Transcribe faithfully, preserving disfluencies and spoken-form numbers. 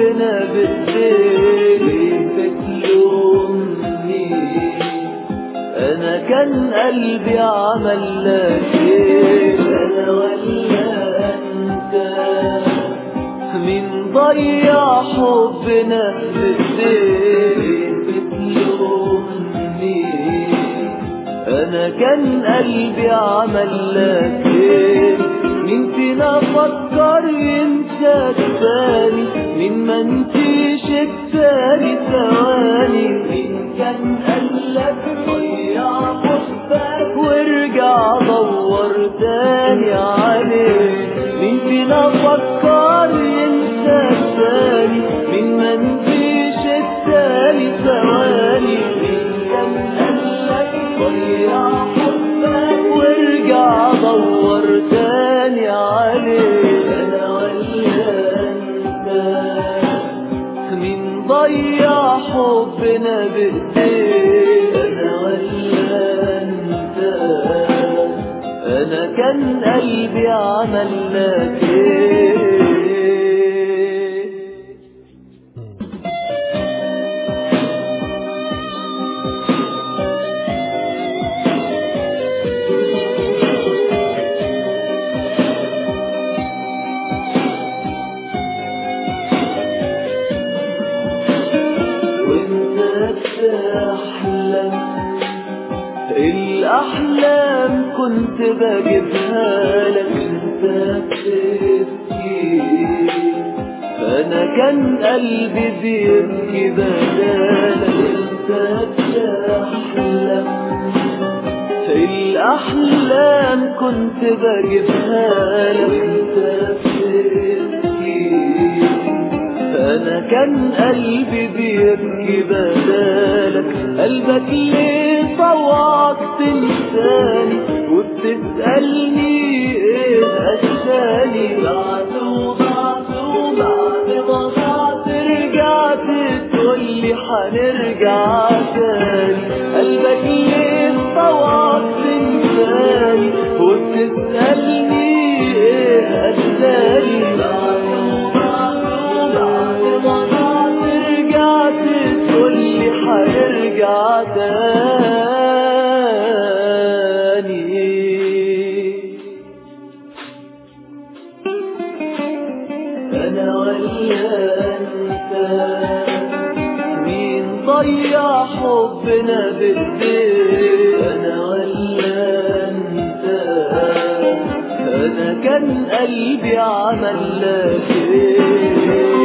حبنا بإيديك بتلومني، أنا كان قلبي عمل لك إيه؟ أنا ولا أنت؟ مين ضيع حبنا بإيديك بتلومني، أنا كان قلبي عمل لك إيه؟ مين فينا فكر ينسى الثاني؟ مين منسيش الثاني ثواني؟ مين كان قالك ضيع حبك وارجع دور تاني عليه؟ مين فينا فكر ينسى الثاني؟ مين منسيش الثاني ثواني؟ مين كان قالك ضيع حبك وارجع دور تاني عليه؟ أنا ولا أنت؟ مين ضيع حبنا بإيديك؟ أنا ولا أنت؟ أنا كان قلبي عمل لك إيه؟ أحلم الأحلام كنت بجيبها لك، انت بتبكي أنا كان قلبي بيبكي بدالك. انت بتحلم الأحلام كنت بجيبها لك، انت بتبكي أنا كان قلبي بيبكي بدالك. قلبك ليه طوعك تنساني وبتسألني ايه أساني؟ بعد وضعت وبعد ما ضعت رجعت تقولي حنرجع تاني. قلبك ليه طوعك تنساني وبتسألني ايه أساني؟ بعد حنرجع تاني. أنا ولا أنت؟ مين ضيع حبنا بإيديك؟ أنا ولا أنت؟ أنا كان قلبي عمل لك إيه؟